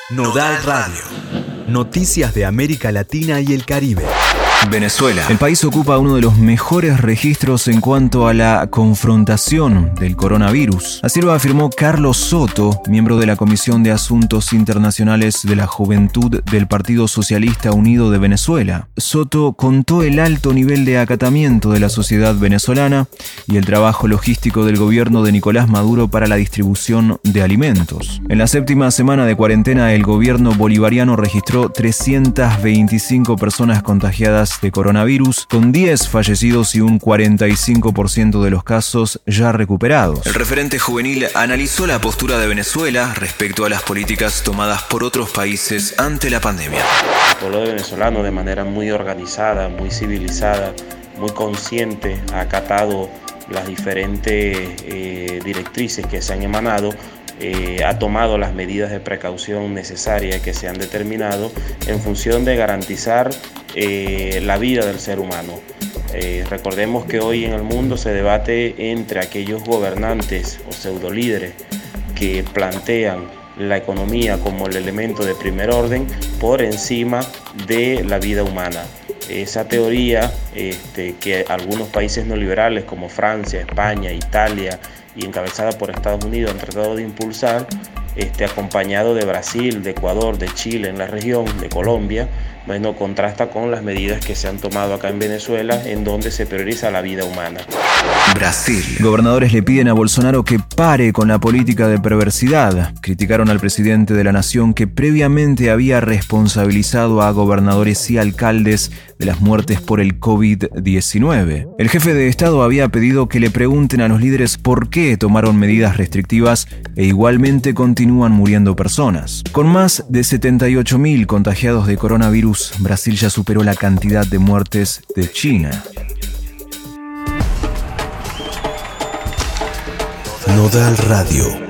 Nodal Radio. Noticias de América Latina y el Caribe. Venezuela. El país ocupa uno de los mejores registros en cuanto a la confrontación del coronavirus. Así lo afirmó Carlos Soto, miembro de la Comisión de Asuntos Internacionales de la Juventud del Partido Socialista Unido de Venezuela. Soto contó el alto nivel de acatamiento de la sociedad venezolana y el trabajo logístico del gobierno de Nicolás Maduro para la distribución de alimentos. En la séptima semana de cuarentena, el gobierno bolivariano registró 325 personas contagiadas de coronavirus, con 10 fallecidos y un 45% de los casos ya recuperados. El referente juvenil analizó la postura de Venezuela respecto a las políticas tomadas por otros países ante la pandemia. El pueblo venezolano, de manera muy organizada, muy civilizada, muy consciente, ha acatado las diferentes directrices que se han emanado, ha tomado las medidas de precaución necesarias que se han determinado en función de garantizar la vida del ser humano. Recordemos que hoy en el mundo se debate entre aquellos gobernantes o pseudolíderes que plantean la economía como el elemento de primer orden por encima de la vida humana. Esa teoría que algunos países neoliberales como Francia, España, Italia y encabezada por Estados Unidos han tratado de impulsar, acompañado de Brasil, de Ecuador, de Chile en la región, de Colombia, bueno, contrasta con las medidas que se han tomado acá en Venezuela, en donde se prioriza la vida humana. Brasil. Gobernadores le piden a Bolsonaro que pare con la política de perversidad. Criticaron al presidente de la nación, que previamente había responsabilizado a gobernadores y alcaldes de las muertes por el COVID-19. El jefe de Estado había pedido que le pregunten a los líderes por qué tomaron medidas restrictivas e igualmente continúan muriendo personas. Con más de 78.000 contagiados de coronavirus, Brasil ya superó la cantidad de muertes de China. Nodal Radio.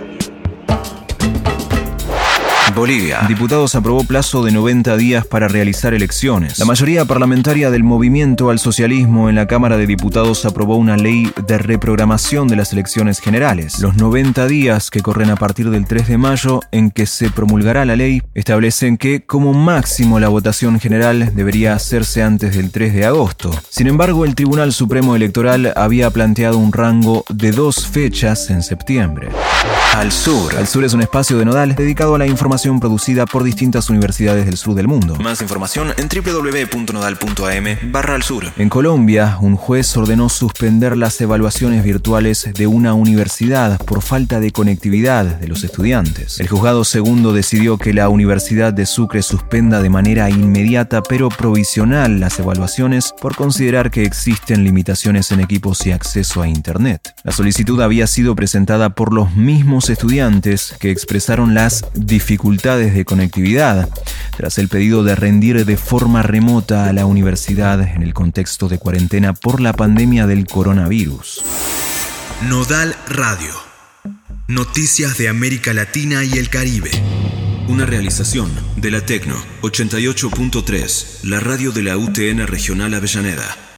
Bolivia. Diputados aprobó plazo de 90 días para realizar elecciones. La mayoría parlamentaria del Movimiento al Socialismo en la Cámara de Diputados aprobó una ley de reprogramación de las elecciones generales. Los 90 días, que corren a partir del 3 de mayo, en que se promulgará la ley, establecen que, como máximo, la votación general debería hacerse antes del 3 de agosto. Sin embargo, el Tribunal Supremo Electoral había planteado un rango de 2 fechas en septiembre. Al Sur. Al Sur es un espacio de Nodal dedicado a la información producida por distintas universidades del sur del mundo. Más información en www.nodal.am/alsur. En Colombia, un juez ordenó suspender las evaluaciones virtuales de una universidad por falta de conectividad de los estudiantes. El juzgado segundo decidió que la Universidad de Sucre suspenda de manera inmediata pero provisional las evaluaciones por considerar que existen limitaciones en equipos y acceso a Internet. La solicitud había sido presentada por los mismos estudiantes que expresaron las dificultades de conectividad tras el pedido de rendir de forma remota a la universidad en el contexto de cuarentena por la pandemia del coronavirus. Nodal Radio. Noticias de América Latina y el Caribe. Una realización de la Tecno 88.3, la radio de la UTN Regional Avellaneda.